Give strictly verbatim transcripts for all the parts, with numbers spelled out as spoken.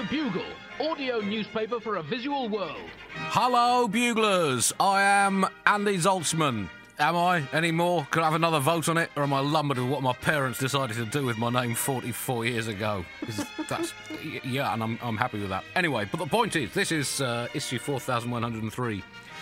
The Bugle, audio newspaper for a visual world. Hello, Buglers. I am Andy Zaltzman. Am I anymore? Can I have another vote on it? Or am I lumbered with what my parents decided to do with my name forty-four years ago? 'Cause that's, yeah, and I'm, I'm happy with that. Anyway, but the point is, this is uh, issue four thousand one hundred three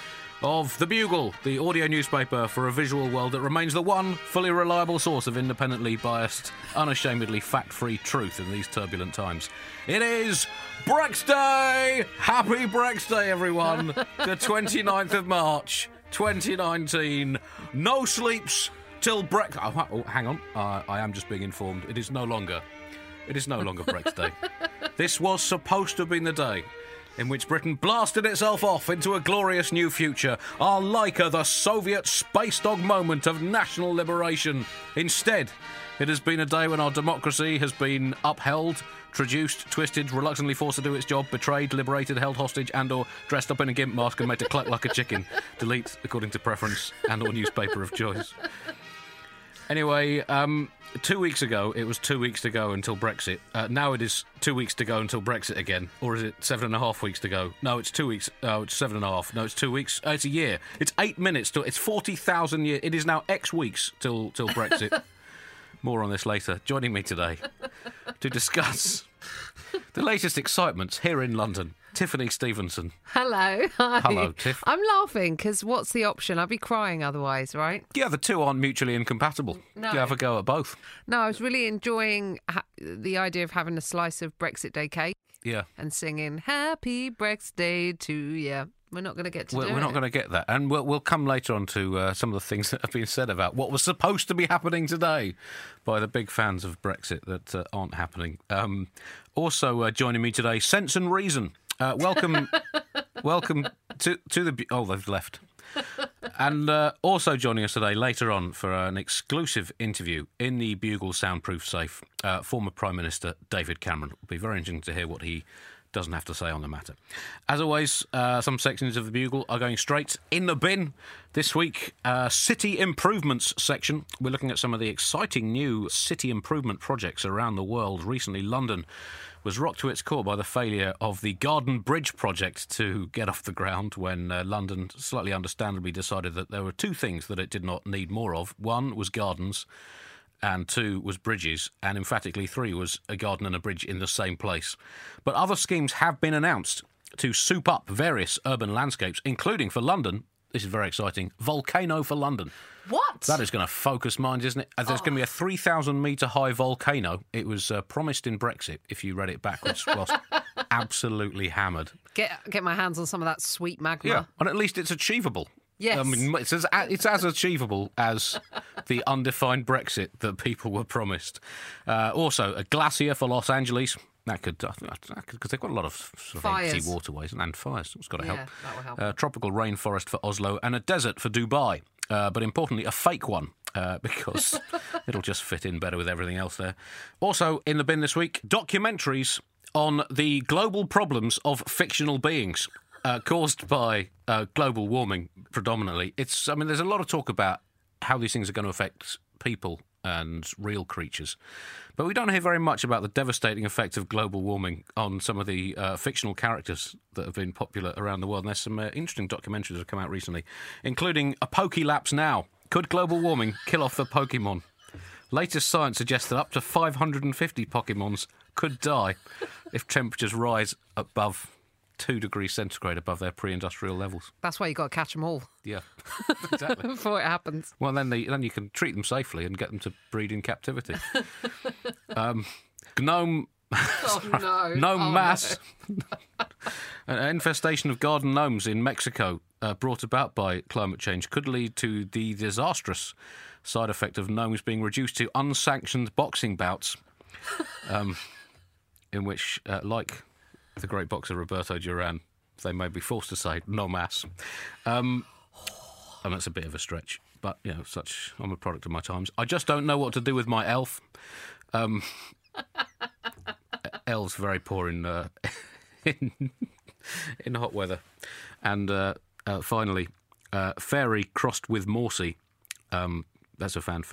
of The Bugle, the audio newspaper for a visual world that remains the one fully reliable source of independently biased, unashamedly fact-free truth in these turbulent times. It is Brex Day! Happy Brex Day, everyone! The twenty-ninth of March, twenty nineteen. No sleeps till Brex... Oh, oh, hang on. Uh, I am just being informed. It is no longer... It is no longer Brex Day. This was supposed to have been the day in which Britain blasted itself off into a glorious new future, our Laika, the Soviet space dog moment of national liberation. Instead, it has been a day when our democracy has been upheld, traduced, twisted, reluctantly forced to do its job, betrayed, liberated, held hostage, and or dressed up in a gimp mask and made to cluck like a chicken. Delete according to preference and or newspaper of choice. Anyway, um, two weeks ago, it was two weeks to go until Brexit. Uh, now it is two weeks to go until Brexit again. Or is it seven and a half weeks to go? No, it's two weeks. Oh, it's seven and a half. No, it's two weeks. Uh, it's a year. It's eight minutes till... It's forty thousand years. It is now X weeks till, till Brexit. More on this later. Joining me today to discuss the latest excitements here in London, Tiffany Stevenson. Hello. Hi. Hello, Tiff. I'm laughing because what's the option? I'd be crying otherwise, right? Yeah, the two aren't mutually incompatible. No. You have a go at both. No, I was really enjoying ha- the idea of having a slice of Brexit Day cake Yeah. and singing Happy Brexit Day to you. We're not going to get to We're, do we're it. not going to get that. And we'll, we'll come later on to uh, some of the things that have been said about what was supposed to be happening today by the big fans of Brexit that uh, aren't happening. Um, also uh, joining me today, Sense and Reason. Uh, welcome welcome to, to the... Oh, they've left. And uh, also joining us today later on for an exclusive interview in the Bugle soundproof safe, uh, former Prime Minister David Cameron. It'll be very interesting to hear what he doesn't have to say on the matter. As always, uh, some sections of the Bugle are going straight in the bin. This week, uh, City Improvements section. We're looking at some of the exciting new city improvement projects around the world. Recently, London was rocked to its core by the failure of the Garden Bridge project to get off the ground when uh, London, slightly understandably, decided that there were two things that it did not need more of. One was gardens, and two was bridges, and emphatically three was a garden and a bridge in the same place. But other schemes have been announced to soup up various urban landscapes, including for London, this is very exciting, Volcano for London. What? That is going to focus minds, isn't it? There's oh. going to be a three thousand metre high volcano. It was uh, promised in Brexit, if you read it backwards, whilst absolutely hammered. Get, get my hands on some of that sweet magma. Yeah, and at least it's achievable. Yes. I mean, it's as, it's as achievable as the undefined Brexit that people were promised. Uh, also, a glacier for Los Angeles. That could, because they've got a lot of, sort of empty waterways and, and fires. It's got to yeah, help. That will help. Uh, tropical rainforest for Oslo and a desert for Dubai. Uh, but importantly, a fake one, uh, because it'll just fit in better with everything else there. Also, in the bin this week, documentaries on the global problems of fictional beings. Uh, caused by uh, global warming, predominantly. It's, I mean, there's a lot of talk about how these things are going to affect people and real creatures, but we don't hear very much about the devastating effect of global warming on some of the uh, fictional characters that have been popular around the world. And there's some uh, interesting documentaries that have come out recently, including a Pokelapse Now. Could global warming kill off the Pokemon? Latest science suggests that up to five hundred fifty Pokemons could die if temperatures rise above two degrees centigrade above their pre-industrial levels. That's why you got to catch them all. Yeah, exactly. Before it happens. Well, then they, then you can treat them safely and get them to breed in captivity. um, gnome... Oh, no. Gnome oh, mass. No. An infestation of garden gnomes in Mexico, uh, brought about by climate change, could lead to the disastrous side effect of gnomes being reduced to unsanctioned boxing bouts, um, in which, uh, like the great boxer Roberto Duran, they may be forced to say no mas. Um, and that's a bit of a stretch, but, you know, such, I'm a product of my times. I just don't know what to do with my elf. Um, elves very poor in, uh, in in hot weather. And uh, uh, finally, uh, Fairy crossed with Morsey. Um, that's a fan for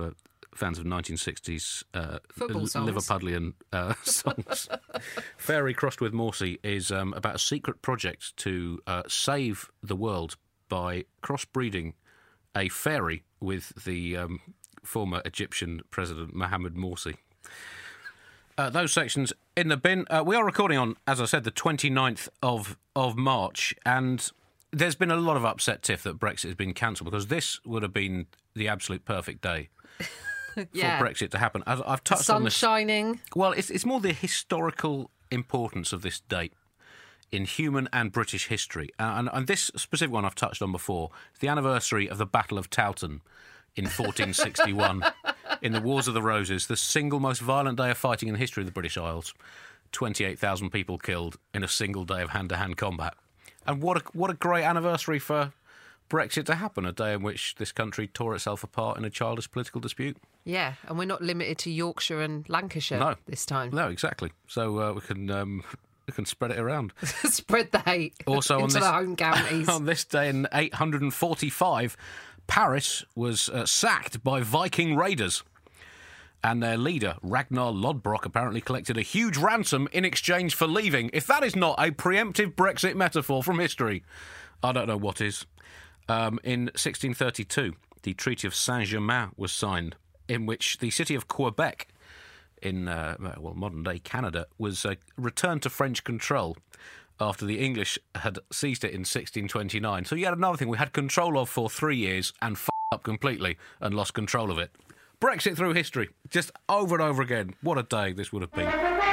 fans of nineteen sixties uh, Football songs. Liverpudlian uh, songs. Fairy Crossed with Morsey is um, about a secret project to uh, save the world by crossbreeding a fairy with the um, former Egyptian president Mohammed Morsi. Uh, those sections in the bin. Uh, we are recording on, as I said, the twenty-ninth of, of March, and there's been a lot of upset, Tiff, that Brexit has been cancelled, because this would have been the absolute perfect day yeah. for Brexit to happen. As I've touched Sun on this. shining. Well, it's, it's more the historical importance of this date in human and British history. Uh, and, and this specific one I've touched on before. It's the anniversary of the Battle of Towton in fourteen sixty-one. In the Wars of the Roses, the single most violent day of fighting in the history of the British Isles. twenty-eight thousand people killed in a single day of hand-to-hand combat. And what a, what a great anniversary for Brexit to happen, a day in which this country tore itself apart in a childish political dispute. Yeah, and we're not limited to Yorkshire and Lancashire No. this time. No, exactly. So uh, we can um, we can spread it around. Spread the hate Also on into this, the home counties. On this day in eight hundred forty-five, Paris was uh, sacked by Viking raiders. And their leader, Ragnar Lodbrok, apparently collected a huge ransom in exchange for leaving. If that is not a preemptive Brexit metaphor from history, I don't know what is. Um, in sixteen thirty-two, the Treaty of Saint-Germain was signed, in which the city of Quebec, in uh, well modern-day Canada, was uh, returned to French control after the English had seized it in sixteen twenty-nine. So yet another thing we had control of for three years and f***ed up completely and lost control of it. Brexit through history, just over and over again. What a day this would have been.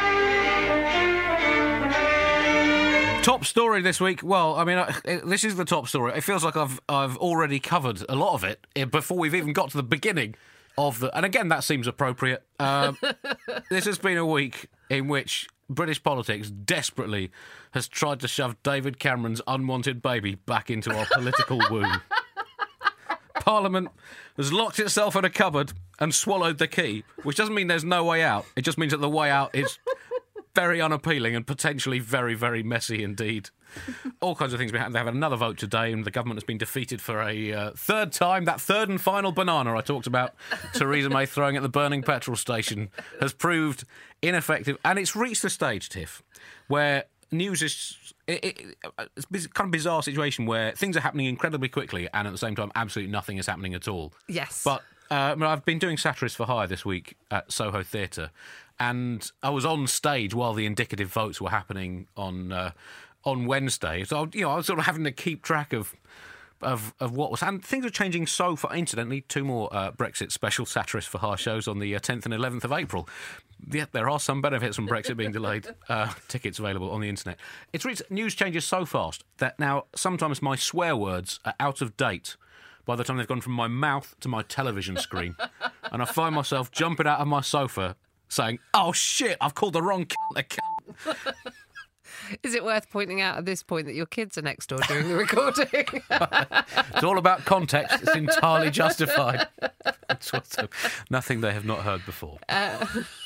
Top story this week. Well, I mean, I, this is the top story. It feels like I've I've already covered a lot of it before we've even got to the beginning of the. And again, that seems appropriate. Um, this has been a week in which British politics desperately has tried to shove David Cameron's unwanted baby back into our political womb. Parliament has locked itself in a cupboard and swallowed the key, which doesn't mean there's no way out. It just means that the way out is very unappealing and potentially very, very messy indeed. All kinds of things. They have another vote today, and the government has been defeated for a uh, third time. That third and final banana I talked about, Theresa May throwing at the burning petrol station, has proved ineffective. And it's reached the stage, Tiff, where news is... It, it, it's a kind of bizarre situation where things are happening incredibly quickly and at the same time absolutely nothing is happening at all. Yes. But uh, I mean, I've been doing Satirist for Hire this week at Soho Theatre, and I was on stage while the indicative votes were happening on uh, on Wednesday. So, you know, I was sort of having to keep track of of, of what was... And things are changing so far. Incidentally, two more uh, Brexit special Satirist for Hire shows on the uh, tenth and eleventh of April. Yeah, there are some benefits from Brexit being delayed. Uh, tickets available on the internet. It's reached, news changes so fast that now sometimes my swear words are out of date by the time they've gone from my mouth to my television screen. And I find myself jumping out of my sofa saying, oh shit, I've called the wrong cunt a cunt. Is it worth pointing out at this point that your kids are next door during the recording? It's all about context. It's entirely justified. It's also nothing they have not heard before. Uh...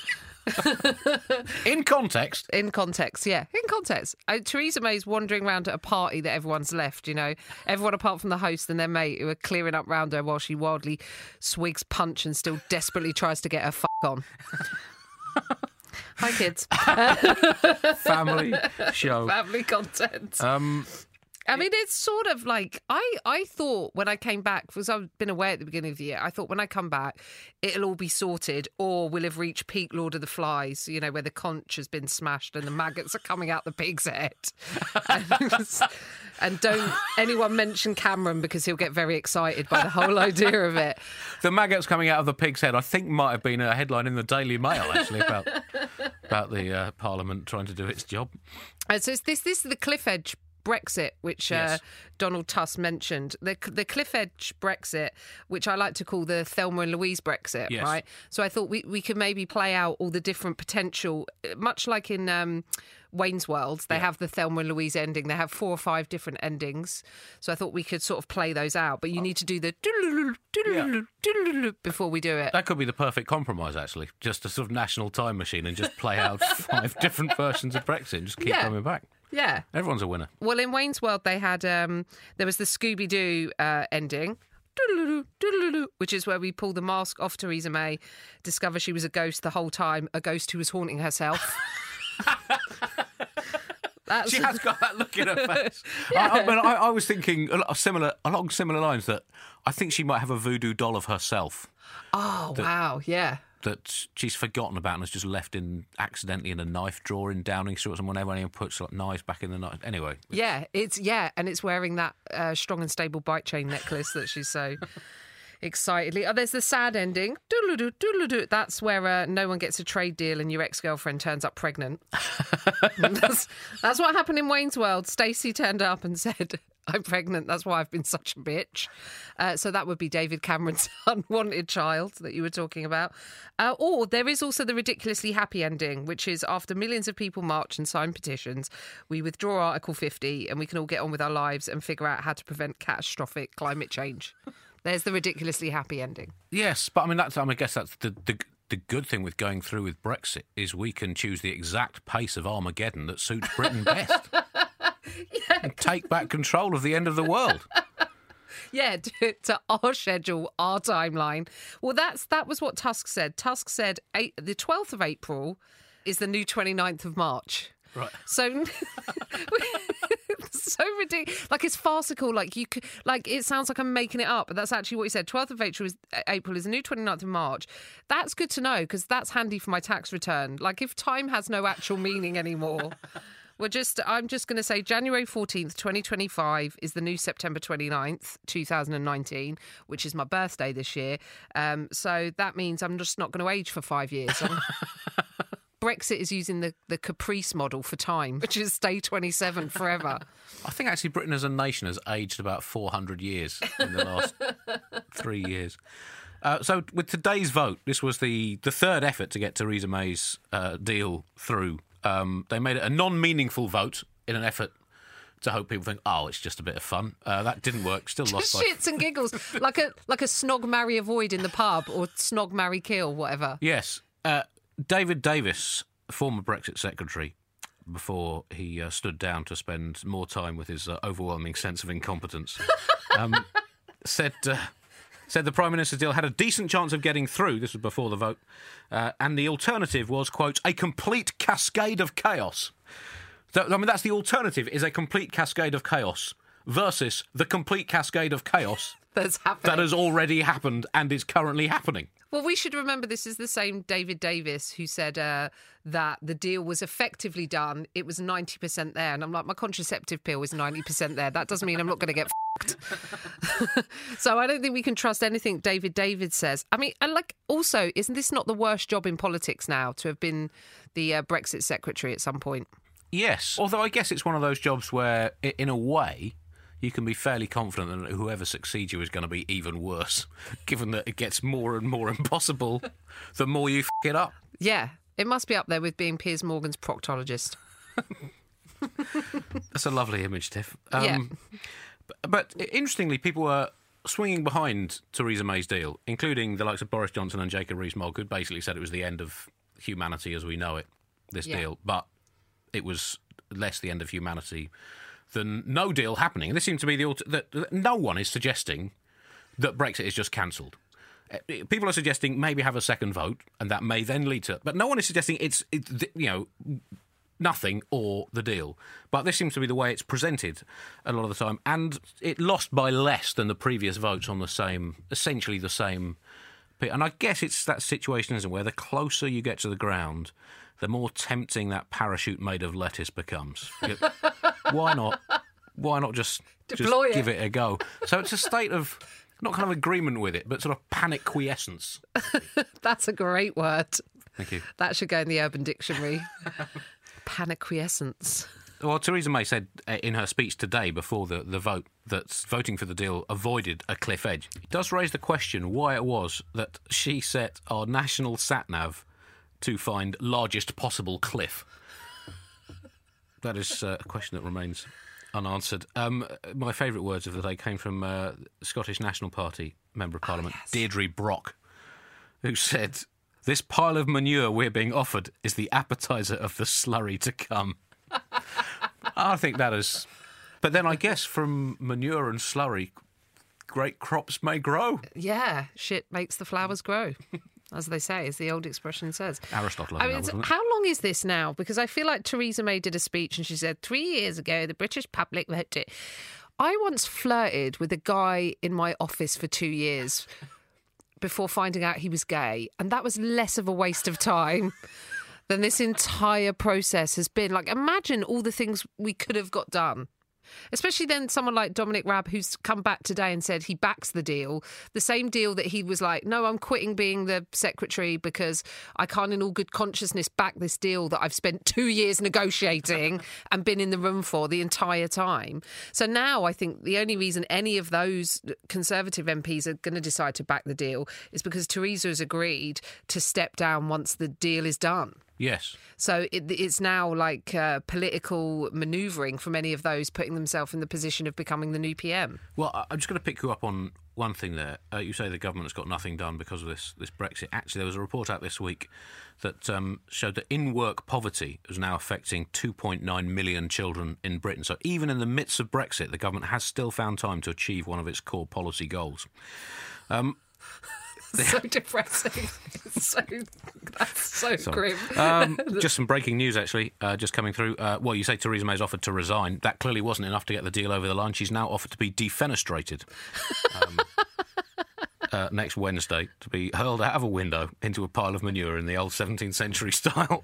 In context. In context, yeah. In context. Uh, Theresa May's wandering around at a party that everyone's left, you know. Everyone apart from the host and their mate who are clearing up round her while she wildly swigs punch and still desperately tries to get her f*** on. Hi, kids. Family show. Family content. Um... I mean, it's sort of like, I, I thought when I came back, because I've been away at the beginning of the year, I thought when I come back, it'll all be sorted, or we'll have reached peak Lord of the Flies, you know, where the conch has been smashed and the maggots are coming out the pig's head. and, and don't anyone mention Cameron, because he'll get very excited by the whole idea of it. The maggots coming out of the pig's head, I think, might have been a headline in the Daily Mail, actually, about about the uh, Parliament trying to do its job. And so it's this, this is the cliff edge Brexit, which yes. uh, Donald Tusk mentioned, the the cliff edge Brexit, which I like to call the Thelma and Louise Brexit, yes. right? So I thought we, we could maybe play out all the different potential, much like in um, Wayne's World, they yeah. have the Thelma and Louise ending. They have four or five different endings. So I thought we could sort of play those out, but you need to do the yeah. before we do it. That could be the perfect compromise, actually. Just a sort of national time machine and just play out five different versions of Brexit and just keep yeah. coming back. Yeah. Everyone's a winner. Well, in Wayne's World, they had, um, there was the Scooby-Doo uh, ending, doodle-doo, doodle-doo, which is where we pull the mask off Theresa May, discover she was a ghost the whole time, a ghost who was haunting herself. That's... She has got that look in her face. Yeah. I, I, mean, I, I was thinking a similar, along similar lines that I think she might have a voodoo doll of herself. Oh, that, wow, yeah. That she's forgotten about and has just left in accidentally in a knife drawer in Downing Street or somewhere. Whenever anyone puts like, knives back in the knife. Anyway. Yeah, it's yeah, and it's wearing that uh, strong and stable bike chain necklace that she's so excitedly. Oh, there's the sad ending. Doodle-doo, doodle-doo. That's where uh, no one gets a trade deal and your ex-girlfriend turns up pregnant. that's, that's what happened in Wayne's World. Stacey turned up and said, I'm pregnant, that's why I've been such a bitch. Uh, so that would be David Cameron's unwanted child that you were talking about. Uh, or there is also the ridiculously happy ending, which is after millions of people march and sign petitions, we withdraw Article fifty and we can all get on with our lives and figure out how to prevent catastrophic climate change. There's the ridiculously happy ending. Yes, but I mean, that's, I, mean, I guess that's the, the the good thing with going through with Brexit is we can choose the exact pace of Armageddon that suits Britain best. Yeah, and take back control of the end of the world. Yeah, to, to our schedule, our timeline. Well, that's that was what Tusk said. Tusk said eight, the twelfth of April is the new twenty-ninth of March. Right. So, so ridiculous. Like, it's farcical. Like, you could, like, it sounds like I'm making it up, but that's actually what he said. twelfth of April is, April is the new twenty-ninth of March. That's good to know because that's handy for my tax return. Like, if time has no actual meaning anymore, we're just, I'm just going to say January fourteenth, twenty twenty-five is the new September twenty-ninth, twenty nineteen, which is my birthday this year. Um, so that means I'm just not going to age for five years. Brexit is using the, the Caprice model for time, which is stay twenty-seven forever. I think actually Britain as a nation has aged about four hundred years in the last three years. Uh, so with today's vote, this was the, the third effort to get Theresa May's uh, deal through. Um, they made it a non-meaningful vote in an effort to hope people think, oh, it's just a bit of fun. Uh, that didn't work. Still lost by... Shits and giggles. Like a, like a snog, marry, avoid in the pub or snog, marry, kill, whatever. Yes. Uh, David Davis, former Brexit secretary, before he uh, stood down to spend more time with his uh, overwhelming sense of incompetence, um, said uh, said the Prime Minister's deal had a decent chance of getting through. This was before the vote. Uh, and the alternative was, quote, a complete cascade of chaos. So, I mean, that's the alternative, is a complete cascade of chaos versus the complete cascade of chaos That's happening. that has already happened and is currently happening. Well, we should remember this is the same David Davis who said uh, that the deal was effectively done. It was ninety percent there. And I'm like, my contraceptive pill is ninety percent there. That doesn't mean I'm not going to get f***ed. So I don't think we can trust anything David David says. I mean, and like, also, isn't this not the worst job in politics now, to have been the uh, Brexit secretary at some point? Yes. Although I guess it's one of those jobs where, in a way, you can be fairly confident that whoever succeeds you is going to be even worse, given that it gets more and more impossible the more you f*** it up. Yeah, it must be up there with being Piers Morgan's proctologist. That's a lovely image, Tiff. Um, Yeah. But, but interestingly, people were swinging behind Theresa May's deal, including the likes of Boris Johnson and Jacob Rees-Mogg, who basically said it was the end of humanity as we know it, this Yeah. deal. But it was less the end of humanity than no deal happening. And this seems to be the alter- that, that no one is suggesting that Brexit is just cancelled. People are suggesting maybe have a second vote, and that may then lead to. But no one is suggesting it's, it's you know, nothing or the deal. But this seems to be the way it's presented a lot of the time, and it lost by less than the previous votes on the same, essentially the same. And I guess it's that situation, isn't it, where the closer you get to the ground, the more tempting that parachute made of lettuce becomes. Why not? Why not just, just Deploy it. give it a go? So it's a state of, not kind of agreement with it, but sort of panic quiescence. That's a great word. Thank you. That should go in the Urban Dictionary. Panic-quiescence. Well, Theresa May said uh, in her speech today before the, the vote that voting for the deal avoided a cliff edge. It does raise the question why it was that she set our national sat-nav to find largest possible cliff. That is uh, a question that remains unanswered. Um, my favourite words of the day came from uh, Scottish National Party Member of Parliament, yes. Deirdre Brock, who said, "This pile of manure we're being offered is the appetiser of the slurry to come." I think that is... But then I guess from manure and slurry great crops may grow. Yeah, shit makes the flowers grow, as they say, as the old expression says. Aristotle. I mean, that, it's- wasn't it? how long is this now? Because I feel like Theresa May did a speech and she said, three years ago, the British public voted it. I once flirted with a guy in my office for two years before finding out he was gay, and that was less of a waste of time than this entire process has been. Like, imagine all the things we could have got done. Especially then someone like Dominic Raab, who's come back today and said he backs the deal, the same deal that he was like, no, I'm quitting being the secretary because I can't in all good consciousness back this deal that I've spent two years negotiating and been in the room for the entire time. So now I think the only reason any of those Conservative M Ps are going to decide to back the deal is because Theresa has agreed to step down once the deal is done. Yes. So it, it's now like uh, political manoeuvring from any of those putting themselves in the position of becoming the new P M. Well, I- I'm just going to pick you up on one thing there. Uh, you say the government has got nothing done because of this, this Brexit. Actually, there was a report out this week that um, showed that in-work poverty is now affecting two point nine million children in Britain. So even in the midst of Brexit, the government has still found time to achieve one of its core policy goals. Um So depressing. so that's so Sorry. grim. Um, just some breaking news, actually, uh, just coming through. Uh, well, you say Theresa May's offered to resign. That clearly wasn't enough to get the deal over the line. She's now offered to be defenestrated um, uh, next Wednesday, to be hurled out of a window into a pile of manure in the old seventeenth century style.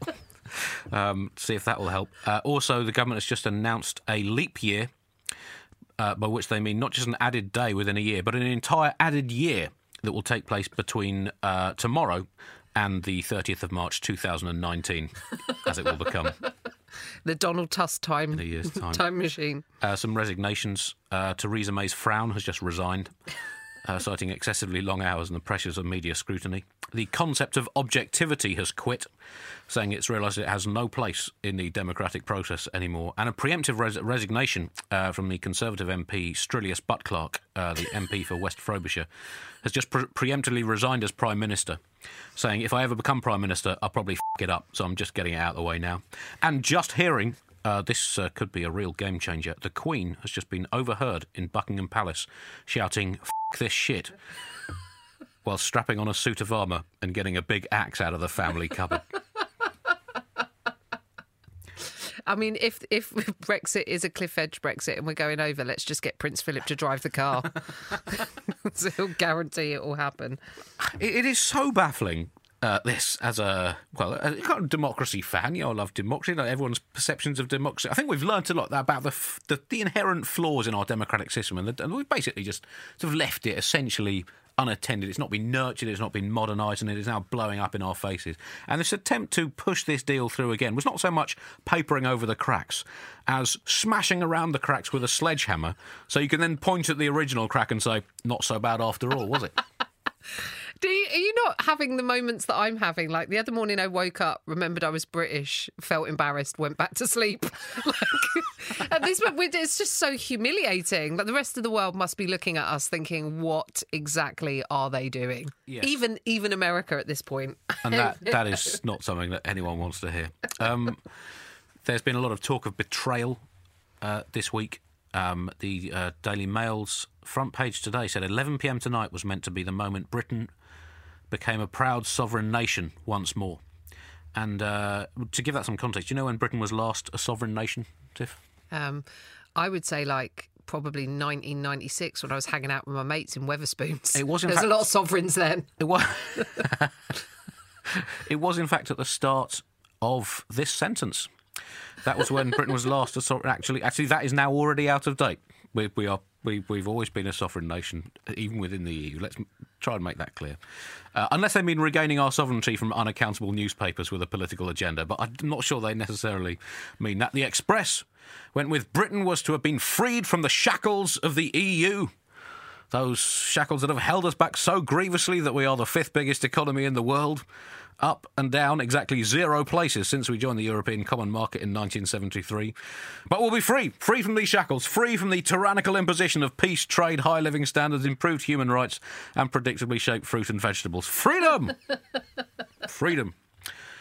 um, see if that will help. Uh, also, the government has just announced a leap year, uh, by which they mean not just an added day within a year, but an entire added year that will take place between uh, tomorrow and the thirtieth of March two thousand nineteen, as it will become The Donald Tusk time, in a year's time. time machine. Uh, some resignations. Uh, Theresa May's frown has just resigned, uh, citing excessively long hours and the pressures of media scrutiny. The concept of objectivity has quit, saying it's realised it has no place in the democratic process anymore. And a preemptive res- resignation uh, from the Conservative M P Strillius Buttclark, uh, the M P for West Frobisher, has just pre- preemptively resigned as Prime Minister, saying if I ever become Prime Minister, I'll probably f*** it up, so I'm just getting it out of the way now. And just hearing, uh, this uh, could be a real game changer, the Queen has just been overheard in Buckingham Palace shouting, "F*** this shit," while strapping on a suit of armour and getting a big axe out of the family cupboard. I mean, if if Brexit is a cliff edge Brexit and we're going over, let's just get Prince Philip to drive the car. So he'll guarantee it will happen. It, it is so baffling, uh, this, as a, well, a kind of democracy fan. You know, I love democracy, like everyone's perceptions of democracy. I think we've learnt a lot about the f- the, the inherent flaws in our democratic system, and, the, and we've basically just sort of left it essentially unattended. It's not been nurtured, it's not been modernised, and it is now blowing up in our faces. And this attempt to push this deal through again was not so much papering over the cracks as smashing around the cracks with a sledgehammer, so you can then point at the original crack and say, not so bad after all, was it? Do you, are you not having the moments that I'm having? Like the other morning I woke up, remembered I was British, felt embarrassed, went back to sleep. Like, at this point, it's just so humiliating. Like the rest of the world must be looking at us thinking, what exactly are they doing? Yes. Even even America at this point. And that, that is not something that anyone wants to hear. Um, there's been a lot of talk of betrayal uh, this week. Um, the uh, Daily Mail's front page today said eleven p.m. tonight was meant to be the moment Britain became a proud sovereign nation once more. And uh, to give that some context, do you know when Britain was last a sovereign nation, Tiff? Um, I would say like probably nineteen ninety-six when I was hanging out with my mates in Weatherspoons. It was in There's fact- a lot of sovereigns then. It was, it was in fact, at the start of this sentence. That was when Britain was last a sovereign. Actually, actually, that is now already out of date. We, we are, we, we've always been a sovereign nation, even within the E U. Let's try and make that clear. Uh, unless they mean regaining our sovereignty from unaccountable newspapers with a political agenda, but I'm not sure they necessarily mean that. The Express went with Britain was to have been freed from the shackles of the E U. Those shackles that have held us back so grievously that we are the fifth biggest economy in the world. Up and down exactly zero places since we joined the European Common Market in nineteen seventy-three. But we'll be free, free from these shackles, free from the tyrannical imposition of peace, trade, high living standards, improved human rights, and predictably shaped fruit and vegetables. Freedom! Freedom.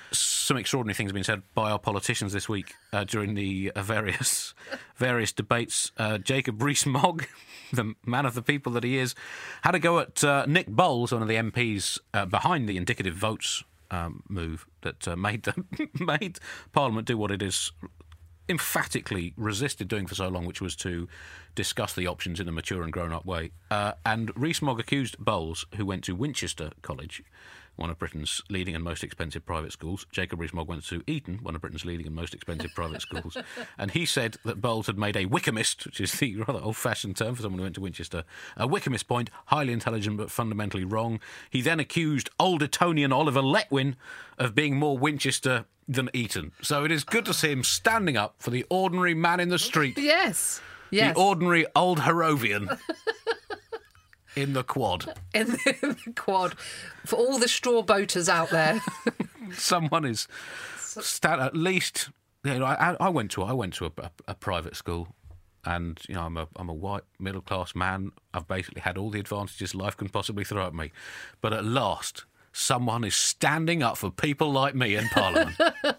some extraordinary things have been said by our politicians this week uh, during the uh, various various debates. Uh, Jacob Rees-Mogg, the man of the people that he is, had a go at uh, Nick Bowles, one of the M Ps uh, behind the indicative votes um, move that uh, made the, made Parliament do what it is emphatically resisted doing for so long, which was to discuss the options in a mature and grown-up way. Uh, and Rees-Mogg accused Bowles, who went to Winchester College, one of Britain's leading and most expensive private schools. Jacob Rees-Mogg went to Eton, one of Britain's leading and most expensive private schools. And he said that Bowles had made a Wykehamist, which is the rather old-fashioned term for someone who went to Winchester, a Wykehamist point, highly intelligent but fundamentally wrong. He then accused Old Etonian Oliver Letwin of being more Winchester than Eton. So it is good to see him standing up for the ordinary man in the street. Yes, yes. The ordinary old Harrovian. In the quad. In the, in the quad. For all the straw boaters out there. Someone is stand, at least. You know, I, I went to I went to a, a, a private school, and you know I'm a I'm a white middle class man. I've basically had all the advantages life can possibly throw at me, but at last, someone is standing up for people like me in Parliament.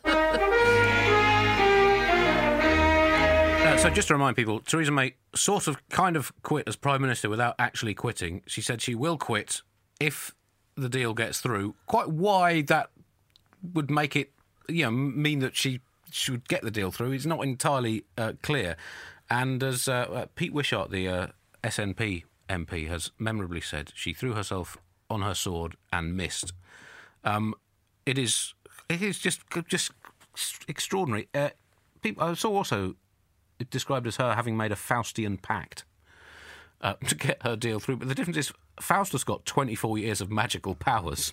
Uh, so just to remind people, Theresa May sort of kind of quit as Prime Minister without actually quitting. She said she will quit if the deal gets through. Quite why that would make it, you know, mean that she should get the deal through is not entirely uh, clear. And as uh, uh, Pete Wishart, the uh, S N P M P, has memorably said, she threw herself on her sword and missed. Um, it is it is just just extraordinary. Uh, people, I saw also it described as her having made a Faustian pact uh, to get her deal through. But the difference is Faustus got twenty-four years of magical powers,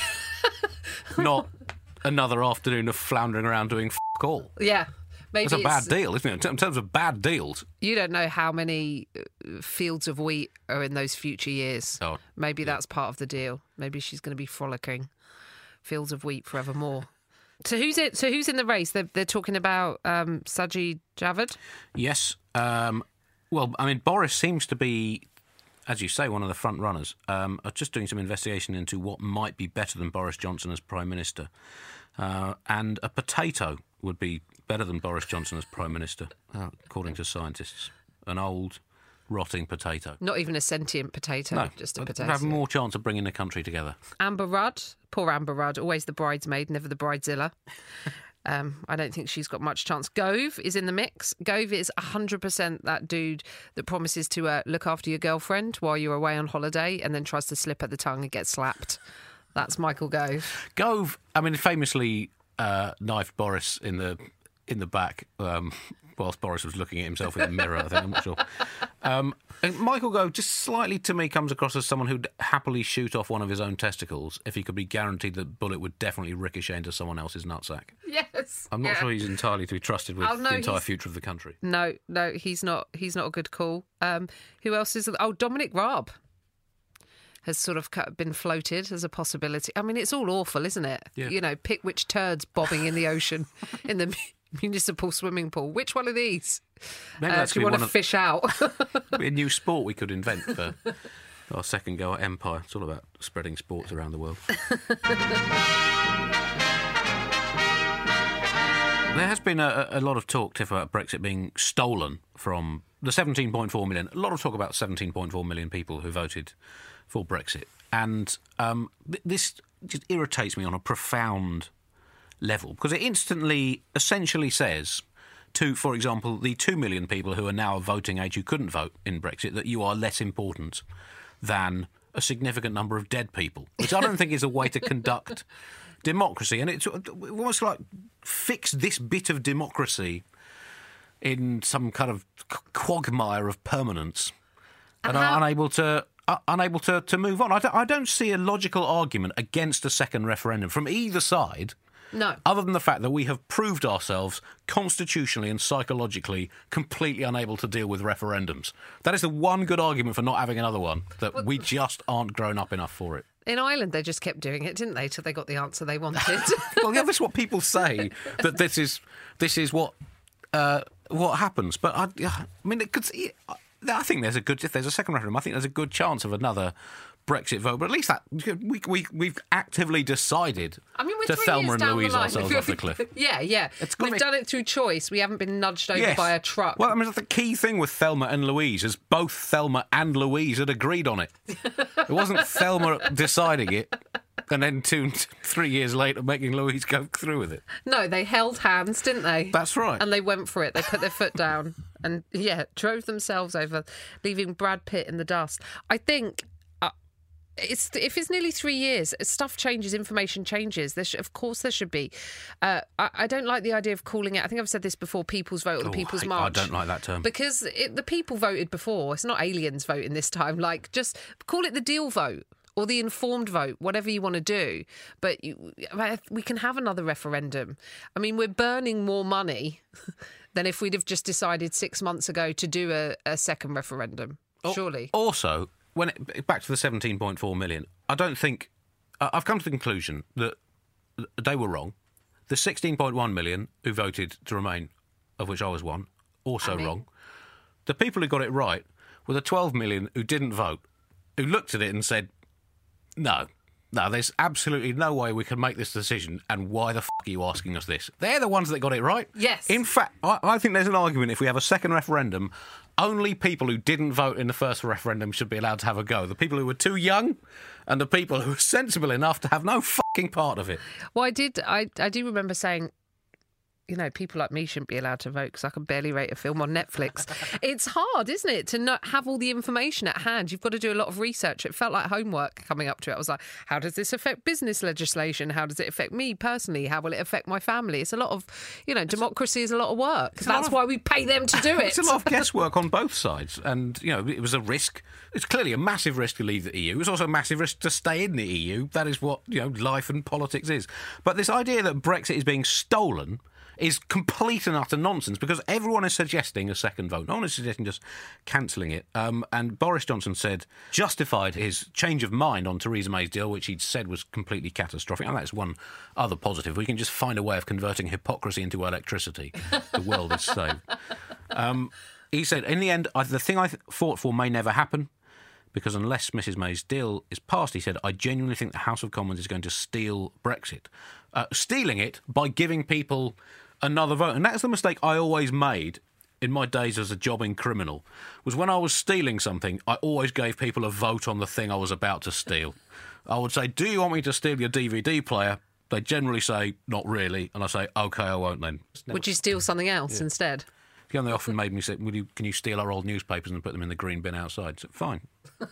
not another afternoon of floundering around doing f*** all. Yeah. Maybe That's a it's, bad deal, isn't it? In terms of bad deals. You don't know how many fields of wheat are in those future years. Oh, Maybe that's part of the deal. Maybe she's going to be frolicking fields of wheat forevermore. So who's it? So who's in the race? They're, they're talking about um, Sajid Javid. Yes. Um, well, I mean, Boris seems to be, as you say, one of the front runners. Um, I'm just doing some investigation into what might be better than Boris Johnson as Prime Minister. Uh, and a potato would be better than Boris Johnson as Prime Minister, uh, according to scientists. An old, rotting potato. Not even a sentient potato, No, just a but potato. have more chance of bringing the country together. Amber Rudd, poor Amber Rudd, always the bridesmaid, never the bridezilla. Um, I don't think she's got much chance. Gove is in the mix. Gove is one hundred percent that dude that promises to uh, look after your girlfriend while you're away on holiday and then tries to slip at the tongue and get slapped. That's Michael Gove. Gove, I mean, famously uh, knifed Boris in the in the back um, whilst Boris was looking at himself in the mirror, I think. I'm not sure. Um, and Michael Gove just slightly, to me, comes across as someone who'd happily shoot off one of his own testicles if he could be guaranteed that the bullet would definitely ricochet into someone else's nutsack. Yes. I'm not yeah. sure he's entirely to be trusted with Oh, no, the entire he's- future of the country. No, no, he's not. He's not a good call. Um, who else is? Oh, Dominic Raab has sort of cut- been floated as a possibility. I mean, it's all awful, isn't it? Yeah. You know, pick which turds bobbing in the ocean in the municipal swimming pool. Which one of these Maybe uh, that's do you gonna want be to one fish out? of- be a new sport we could invent for our second go at Empire. It's all about spreading sports around the world. There has been a, a lot of talk, Tiff, about Brexit being stolen from the seventeen point four million. A lot of talk about seventeen point four million people who voted for Brexit. And um, th- this just irritates me on a profound level because it instantly, essentially says to, for example, the two million people who are now of voting age who couldn't vote in Brexit that you are less important than a significant number of dead people, which I don't think is a way to conduct democracy. And it's almost like fix this bit of democracy in some kind of quagmire of permanence and, And how- are unable to uh, unable to, to move on. I don't, I don't see a logical argument against a second referendum from either side. No. Other than the fact that we have proved ourselves constitutionally and psychologically completely unable to deal with referendums. That is the one good argument for not having another one, that we just aren't grown up enough for it. In Ireland, they just kept doing it, didn't they, till they got the answer they wanted. Well, yeah, that's what people say, that this is this is what uh, what happens. But I, I mean, it could, I think there's a good, if there's a second referendum, I think there's a good chance of another Brexit vote, but at least that we, we, we've actively decided I mean, we're to three Thelma years and down Louise the line. ourselves off the cliff. Yeah, yeah. It's We've gotta be- done it through choice. We haven't been nudged over Yes. by a truck. Well, I mean, the key thing with Thelma and Louise is both Thelma and Louise had agreed on it. It wasn't Thelma deciding it and then two, three years later making Louise go through with it. No, they held hands, didn't they? That's right. And they went for it. They put their foot down and, yeah, drove themselves over, leaving Brad Pitt in the dust. I think... It's if it's nearly three years, stuff changes, information changes. There sh- of course, there should be. Uh, I, I don't like the idea of calling it. I think I've said this before. People's vote or the Oh, People's I, March. I don't like that term because it, the people voted before. It's not aliens voting this time. Like, just call it the deal vote or the informed vote, whatever you want to do. But you, we can have another referendum. I mean, we're burning more money than if we'd have just decided six months ago to do a, a second referendum. Oh, Surely. Also, when it, back to the seventeen point four million, I don't think uh, I've come to the conclusion that they were wrong. The sixteen point one million who voted to remain, of which I was one, also I mean- wrong. The people who got it right were the twelve million who didn't vote, who looked at it and said, "No, no, there's absolutely no way we can make this decision. And why the f*** are you asking us this?" They're the ones that got it right. Yes. In fact, I, I think there's an argument if we have a second referendum. Only people who didn't vote in the first referendum should be allowed to have a go. The people who were too young and the people who were sensible enough to have no fucking part of it. Well, I did. I, I do remember saying, you know, people like me shouldn't be allowed to vote because I can barely rate a film on Netflix. It's hard, isn't it, to not have all the information at hand? You've got to do a lot of research. It felt like homework coming up to it. I was like, how does this affect business legislation? How does it affect me personally? How will it affect my family? It's a lot of, you know, democracy is a lot of work. That's of- why we pay them to do it. It's a lot of guesswork on both sides. And, you know, it was a risk. It's clearly a massive risk to leave the E U. It was also a massive risk to stay in the E U. That is what, you know, life and politics is. But this idea that Brexit is being stolen is complete and utter nonsense because everyone is suggesting a second vote. No one is suggesting just cancelling it. Um, and Boris Johnson said, justified his change of mind on Theresa May's deal, which he'd said was completely catastrophic. And that's one other positive. We can just find a way of converting hypocrisy into electricity. The world is saved. Um, he said, in the end, I, the thing I th- fought for may never happen. Because unless Missus May's deal is passed, he said, I genuinely think the House of Commons is going to steal Brexit. Uh, stealing it by giving people another vote. And that's the mistake I always made in my days as a jobbing criminal, was when I was stealing something, I always gave people a vote on the thing I was about to steal. I would say, do you want me to steal your D V D player? They generally say, not really. And I say, OK, I won't then. Would you steal something else Yeah. instead? Yeah, they often made me say, Will you, can you steal our old newspapers and put them in the green bin outside? So, fine.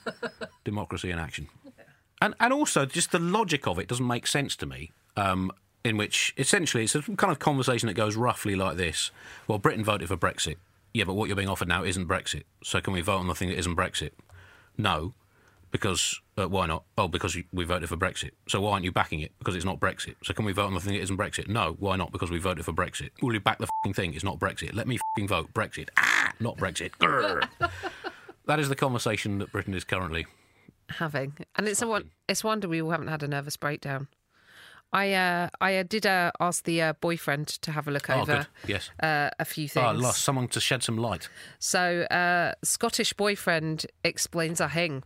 Democracy in action. And and also, just the logic of it doesn't make sense to me, um, in which, essentially, it's a kind of conversation that goes roughly like this. Well, Britain voted for Brexit. Yeah, but what you're being offered now isn't Brexit. So can we vote on the thing that isn't Brexit? No. Because, uh, why not? Oh, because we voted for Brexit. So why aren't you backing it? Because it's not Brexit. So can we vote on the thing that isn't Brexit? No. Why not? Because we voted for Brexit. Will you back the f***ing thing? It's not Brexit. Let me f***ing vote. Brexit. Ah! Not Brexit. Grrr. That is the conversation that Britain is currently Having. And it's a, one- it's a wonder we all haven't had a nervous breakdown. I uh, I uh, did uh, ask the uh, boyfriend to have a look Oh, over good. Yes. uh, a few things. Oh, I lost someone to shed some light. So, uh, Scottish boyfriend explains a thing.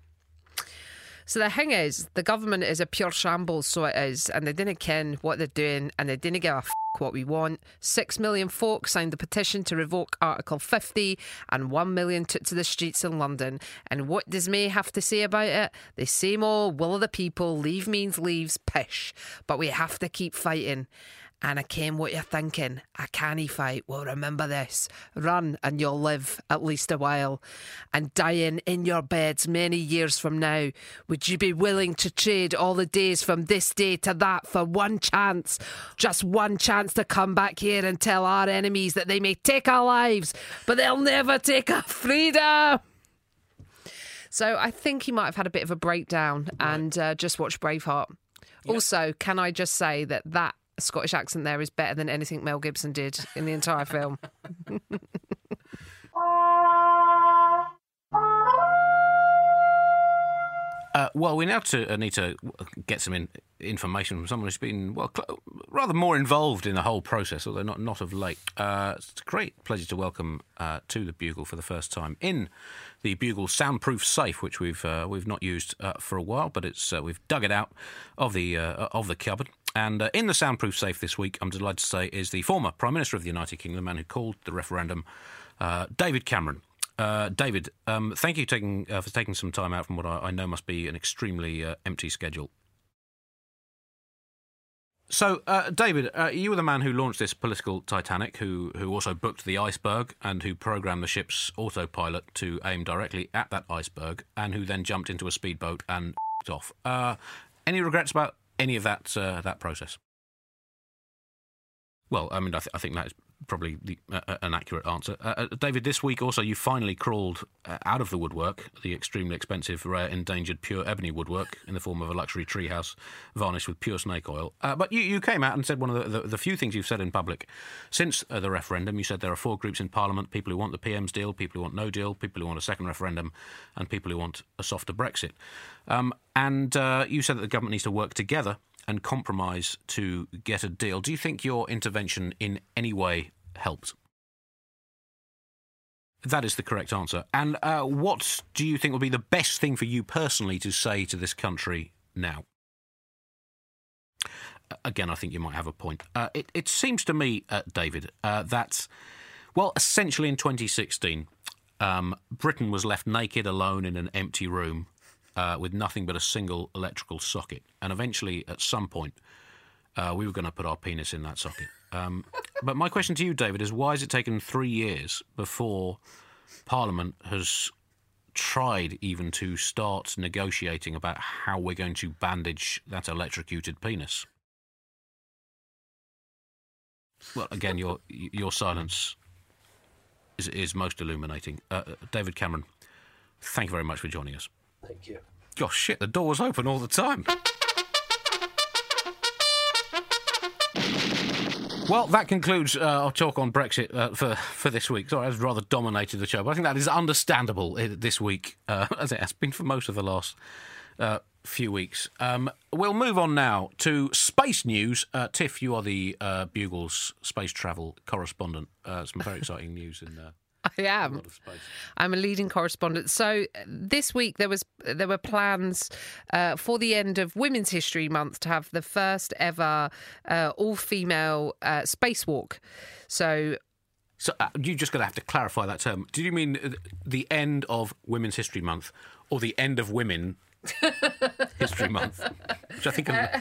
So the thing is, the government is a pure shambles, so it is, and they didn't ken what they're doing, and they didn't give a f*** what we want. Six million folk signed the petition to revoke Article fifty, and one million took to the streets in London. And what does May have to say about it? The same old will of the people, leave means leaves, pish. But we have to keep fighting. And I ken what you're thinking. A canny fight. Well, remember this. Run and you'll live at least a while. And dying in your beds many years from now, would you be willing to trade all the days from this day to that for one chance? Just one chance to come back here and tell our enemies that they may take our lives, but they'll never take our freedom. So I think he might have had a bit of a breakdown and uh, just watched Braveheart. Yep. Also, can I just say that that Scottish accent there is better than anything Mel Gibson did in the entire film. uh, well, we now to, uh, need to get some in, information from someone who's been well cl- rather more involved in the whole process, although not, not of late. Uh, it's a great pleasure to welcome uh, to the Bugle for the first time in the Bugle soundproof safe, which we've uh, we've not used uh, for a while, but it's uh, we've dug it out of the uh, of the cupboard. And uh, in the soundproof safe this week, I'm delighted to say, is the former Prime Minister of the United Kingdom, the man who called the referendum, uh, David Cameron. Uh, David, um, thank you taking, uh, for taking some time out from what I, I know must be an extremely uh, empty schedule. So, uh, David, uh, you were the man who launched this political Titanic, who who also booked the iceberg and who programmed the ship's autopilot to aim directly at that iceberg, and who then jumped into a speedboat and f***ed off. Uh, any regrets about any of that uh, that process? Well, I mean, I, th- I think that's probably the, uh, an accurate answer. Uh, uh, David, this week also you finally crawled uh, out of the woodwork, the extremely expensive, rare, endangered pure ebony woodwork in the form of a luxury treehouse varnished with pure snake oil. Uh, but you, you came out and said one of the, the, the few things you've said in public since uh, the referendum. You said there are four groups in Parliament: people who want the P M's deal, people who want no deal, people who want a second referendum, and people who want a softer Brexit. Um, and uh, you said that the government needs to work together and compromise to get a deal. Do you think your intervention in any way helped? That is the correct answer. And uh, what do you think would be the best thing for you personally to say to this country now? Again, I think you might have a point. Uh, it, it seems to me, uh, David, uh, that, well, essentially in twenty sixteen, um, Britain was left naked, alone in an empty room, Uh, with nothing but a single electrical socket. And eventually, at some point, uh, we were going to put our penis in that socket. Um, but my question to you, David, is why has it taken three years before Parliament has tried even to start negotiating about how we're going to bandage that electrocuted penis? Well, again, your your silence is, is most illuminating. Uh, David Cameron, thank you very much for joining us. Thank you. Gosh, shit, the door was open all the time. Well, that concludes uh, our talk on Brexit uh, for, for this week. Sorry, I've rather dominated the show, but I think that is understandable this week, uh, as it has been for most of the last uh, few weeks. Um, we'll move on now to space news. Uh, Tiff, you are the uh, Bugle's space travel correspondent. Uh, some very exciting news in there. I am. I'm a leading correspondent. So this week there was there were plans uh, for the end of Women's History Month to have the first ever uh, all-female uh, spacewalk. So, so uh, you're just going to have to clarify that term. Did you mean the end of Women's History Month or the end of women? History Month, which I think a,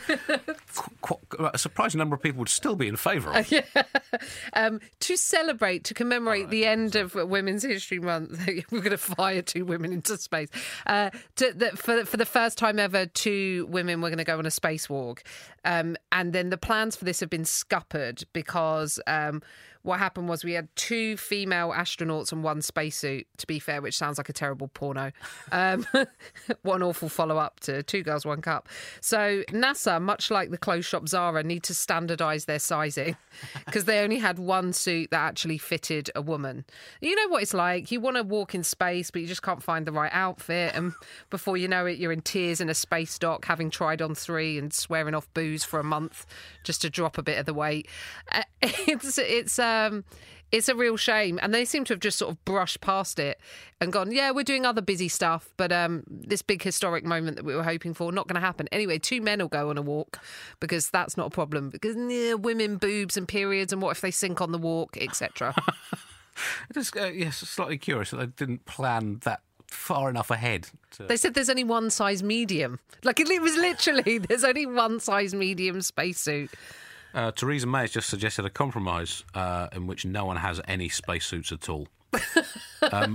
a surprising number of people would still be in favour of. Yeah. Um, to celebrate, to commemorate oh, the end of Women's History Month, we're going to fire two women into space. Uh, to, the, for, for the first time ever, two women were going to go on a spacewalk. Um, and then the plans for this have been scuppered because... Um, what happened was we had two female astronauts and one spacesuit, to be fair, which sounds like a terrible porno. Um, one awful follow-up to Two Girls, One Cup. So NASA, much like the clothes shop Zara, need to standardise their sizing because they only had one suit that actually fitted a woman. You know what it's like. You want to walk in space, but you just can't find the right outfit. And before you know it, you're in tears in a space dock, having tried on three and swearing off booze for a month just to drop a bit of the weight. Uh, it's... it's uh, Um, it's a real shame. And they seem to have just sort of brushed past it and gone, yeah, we're doing other busy stuff, but um, this big historic moment that we were hoping for, not going to happen. Anyway, two men will go on a walk because that's not a problem. Because yeah, women, boobs and periods, and what if they sink on the walk, et cetera. Just, uh, yes, slightly curious that they didn't plan that far enough ahead. To... They said there's only one size medium. Like, it was literally, there's only one size medium spacesuit. Uh, Theresa May has just suggested a compromise uh, in which no one has any spacesuits at all. um,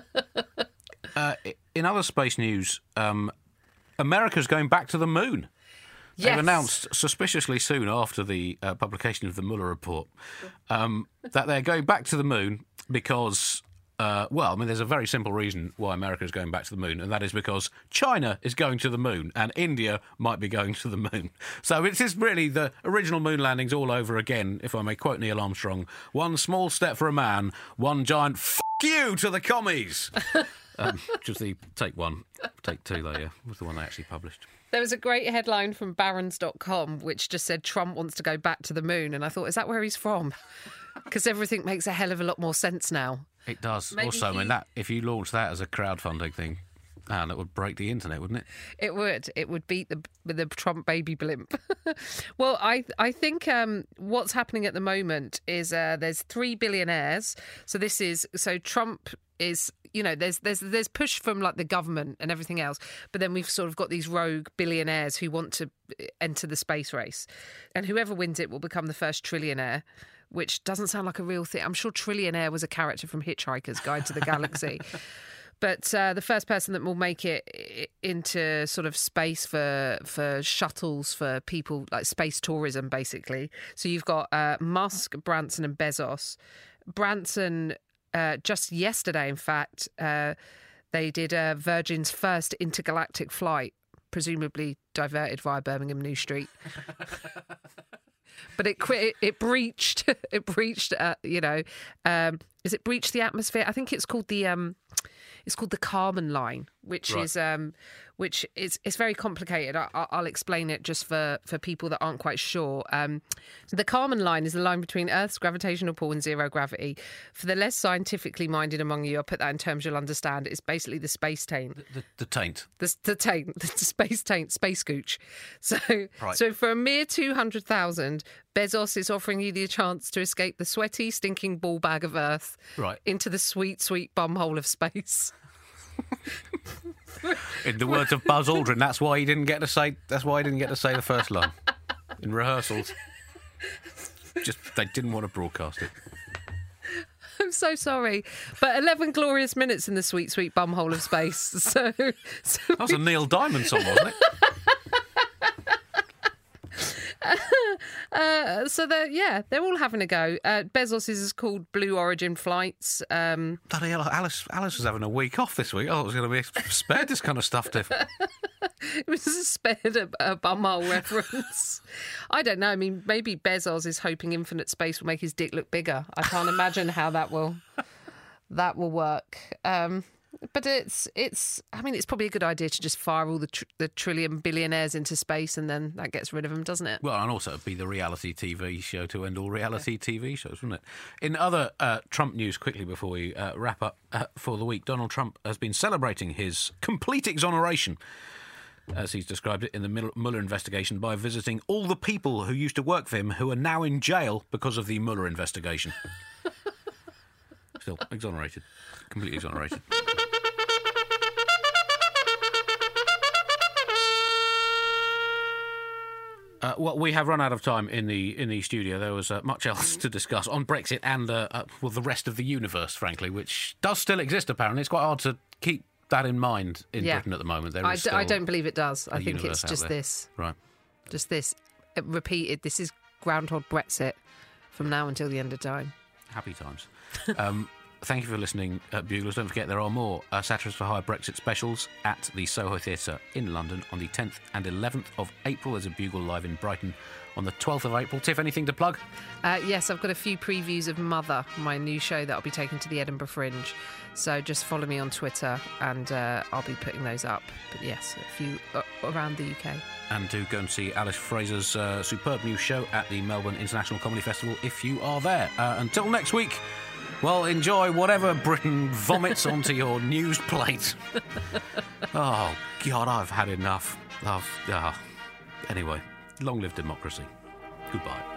uh, in other space news, um, America's going back to the moon. Yes. They've announced suspiciously soon after the uh, publication of the Mueller report um, that they're going back to the moon because... Uh, well, I mean, there's a very simple reason why America is going back to the moon, and that is because China is going to the moon and India might be going to the moon. So it's just really the original moon landings all over again, if I may quote Neil Armstrong. One small step for a man, one giant f*** you to the commies. um, which was the take one, take two, though, yeah, was the one they actually published. There was a great headline from barons dot com which just said Trump wants to go back to the moon. And I thought, is that where he's from? Because everything makes a hell of a lot more sense now. It does. Maybe also, he... I mean, that if you launch that as a crowdfunding thing, and it would break the internet, wouldn't it? It would. It would beat the the Trump baby blimp. Well, I I think um, what's happening at the moment is uh, there's three billionaires. So this is so Trump is, you know, there's there's there's push from like the government and everything else, but then we've sort of got these rogue billionaires who want to enter the space race, and whoever wins it will become the first trillionaire. Which doesn't sound like a real thing. I'm sure trillionaire was a character from Hitchhiker's Guide to the Galaxy. But uh, the first person that will make it into sort of space for for shuttles for people, like space tourism, basically. So you've got uh, Musk, Branson and Bezos. Branson, uh, just yesterday, in fact, uh, they did uh, Virgin's first intergalactic flight, presumably diverted via Birmingham New Street. But it it, it breached, it breached, uh, you know, um, is it breached the atmosphere? I think it's called the, um, it's called the Kármán line, which right. is, um, which is, it's very complicated. I, I'll explain it just for, for people that aren't quite sure. Um, so the Kármán line is the line between Earth's gravitational pull and zero gravity. For the less scientifically minded among you, I'll put that in terms you'll understand. It's basically the space taint. The, the, the taint. The, the taint, the space taint, space gooch. So, right. so for a mere two hundred thousand, Bezos is offering you the chance to escape the sweaty, stinking ball bag of Earth right. into the sweet, sweet bumhole of space. In the words of Buzz Aldrin, that's why he didn't get to say. That's why he didn't get to say the first line in rehearsals. Just they didn't want to broadcast it. I'm so sorry, but eleven glorious minutes in the sweet, sweet bumhole of space. So, so that was a Neil Diamond song, wasn't it? Uh, so they're, yeah, they're all having a go. Uh, Bezos is called Blue Origin Flights. Um, Bloody hell, Alice, Alice was having a week off this week. Oh, I was going to be spared this kind of stuff, Tiff. It was spared a, a bumhole reference. I don't know. I mean, maybe Bezos is hoping infinite space will make his dick look bigger. I can't imagine how that will that will work. Um, but it's it's. I mean, it's probably a good idea to just fire all the tr- the trillion billionaires into space, and then that gets rid of them, doesn't it? Well, and also it'd be the reality T V show to end all reality yeah. T V shows, wouldn't it? In other uh, Trump news, quickly before we uh, wrap up uh, for the week, Donald Trump has been celebrating his complete exoneration, as he's described it, in the Mueller investigation by visiting all the people who used to work for him who are now in jail because of the Mueller investigation. Still exonerated, completely exonerated. Uh, well, we have run out of time in the in the studio. There was uh, much else to discuss on Brexit and uh, uh, well, the rest of the universe, frankly, which does still exist. Apparently, it's quite hard to keep that in mind in yeah. Britain at the moment. There I, is d- still I don't believe it does. I think universe it's just out there. this, right? Just this it repeated. This is Groundhog Brexit from now until the end of time. Happy times. Um, Thank you for listening, uh, Buglers. Don't forget there are more uh, Satirists for Hire Brexit specials at the Soho Theatre in London on the tenth and eleventh of April. There's a Bugle Live in Brighton on the twelfth of April. Tiff, anything to plug? Uh, yes, I've got a few previews of Mother, my new show that I'll be taking to the Edinburgh Fringe. So just follow me on Twitter and uh, I'll be putting those up. But yes, a few uh, around the U K. And do go and see Alice Fraser's uh, superb new show at the Melbourne International Comedy Festival if you are there. Uh, until next week, well, enjoy whatever Britain vomits onto your news plate. Oh, God, I've had enough. I've, uh, anyway, long live democracy. Goodbye.